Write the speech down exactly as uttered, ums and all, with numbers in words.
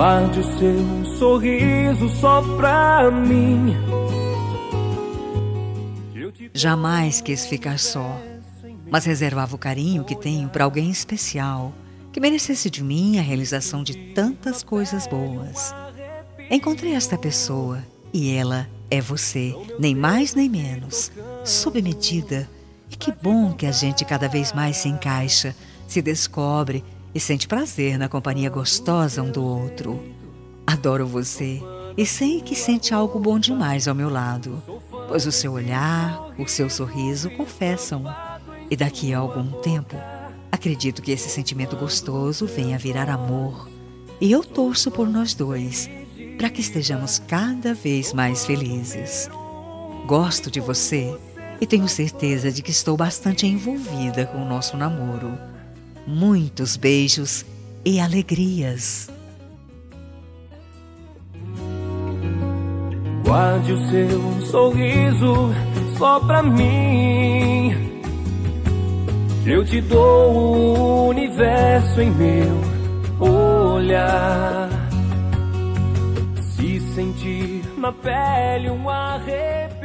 Guarde o seu sorriso só pra mim. Jamais quis ficar só, mas reservava o carinho que tenho para alguém especial, que merecesse de mim a realização de tantas coisas boas. Encontrei esta pessoa e ela é você, nem mais nem menos, sob medida. E que bom que a gente cada vez mais se encaixa, se descobre e sente prazer na companhia gostosa um do outro. Adoro você e sei que sente algo bom demais ao meu lado, pois o seu olhar, o seu sorriso confessam. E daqui a algum tempo, acredito que esse sentimento gostoso venha a virar amor. E eu torço por nós dois, para que estejamos cada vez mais felizes. Gosto de você e tenho certeza de que estou bastante envolvida com o nosso namoro. Muitos beijos e alegrias. Guarde o seu sorriso só pra mim. Eu te dou o universo em meu olhar. Se sentir na pele um arrepio,